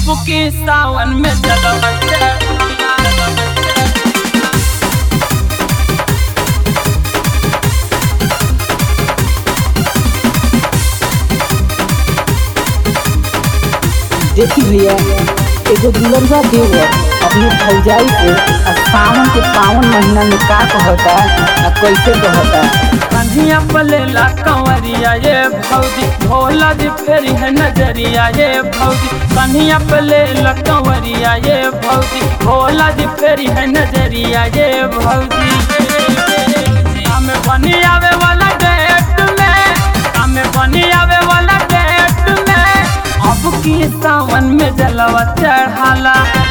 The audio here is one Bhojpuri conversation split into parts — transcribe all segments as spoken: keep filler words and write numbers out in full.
अब की सावन में जलवा चढ़ाला। देखी भैया, एगो दुल्हनवा देवर अपने भौजाई के आ सावन के पावन महीना में का कहता आ कैसे कहता। कन्हिया पलेला कंवरिया ये भौजी, भोला जी फेरी है नजरिया ये भौजी। कन्हिया पलेला कंवरिया ये भौजी, भोला जी फेरी है नजरिया ये भौजी। हमें बनी आवे वाला डेट में, हमें बनी आवे वाला डेट में, अब की सावन में जलवा चढ़ाला।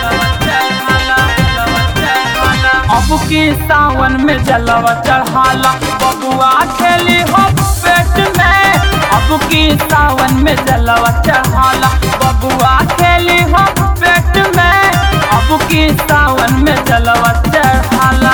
अब की सावन में जलवा चढ़ाला, बबुआ खेली हो पेट में। अब की सावन में जलवा चढ़ाला, बबुआ खेली हो पेट में। अब की सावन में जलवा चढ़ाला।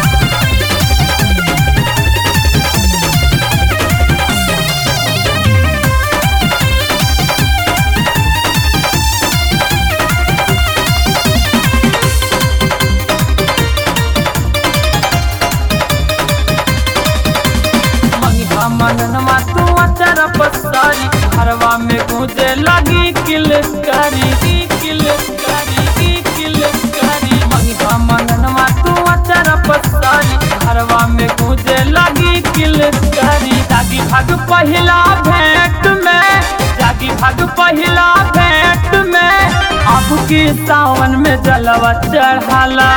मननमा तू अचर पसारी, हरवा में गूंजे लगी किलकारी किलकारी किलकारी। मंगा मननमा तू अचर पसारी, हरवा में गूंजे लगी किलकारी। जागी भाग पहिला भेंट में, जागी भाग पहिला भेंट में, अब की सावन में जलवा चढ़ाला।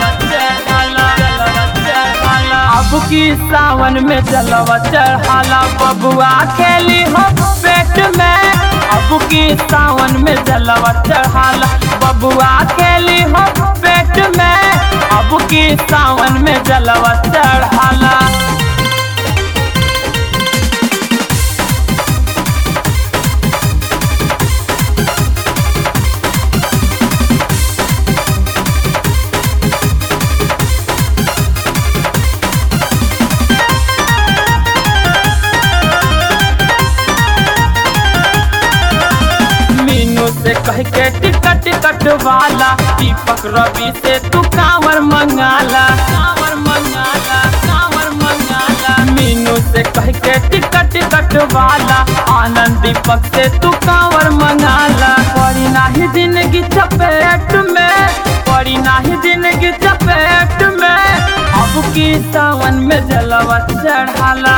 अब की सावन में जलवा चढ़ाला, बबुआ खेली हो पेट में। अब की सावन में जलवा चढ़ाला, बबुआ खेली हो पेट में। अब की सावन में जलवा चढ़ाला। से कह के टिकट टिकट वाला, दीपक रवि से तू कांवर मंगाला। कांवर मंगाला कांवर मंगाला। मीनू से कह के टिकट टिकट वाला, आनंद दीपक से तू कांवर मंगाला। पड़ी नाही जिंदगी चपेट में, पड़ी नाही जिंदगी चपेट में, अब की सावन में जलवा चढ़ाला।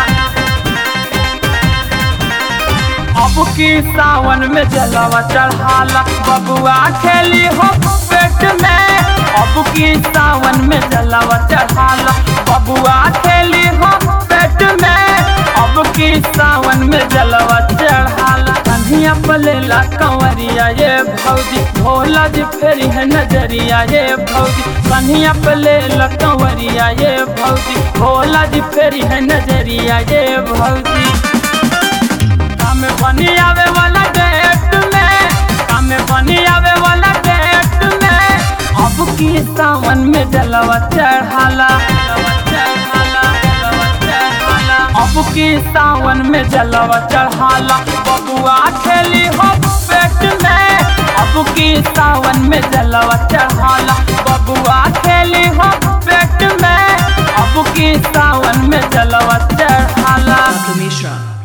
अब की सावन में जलवा चढ़ाला, बबुआ खेली हो पेट में। अब की सावन में जलवा चढ़ाला, बबुआ खेली हो पेट में। अब की सावन में जलवा चढ़ाला। कन्हिया पलेला कंवरिया ये भौजी, भोला जी फेरी है नजरिया ये भौजी। कन्हिया पलेला कंवरिया ये भौजी, भोला जी फेरी है नजरिया ये भौजी। हमें बनी आवे वाला डेट में, हमें बनी आवे वाला डेट में, अब की सावन में जलवा चढ़ाला। अब की सावन में जलवा चढ़ाला, बबुआ खेली हो पेट में। अब की सावन में जलवा चढ़ाला, बबुआ खेली हो पेट में। अब की सावन में जलवा चढ़ाला।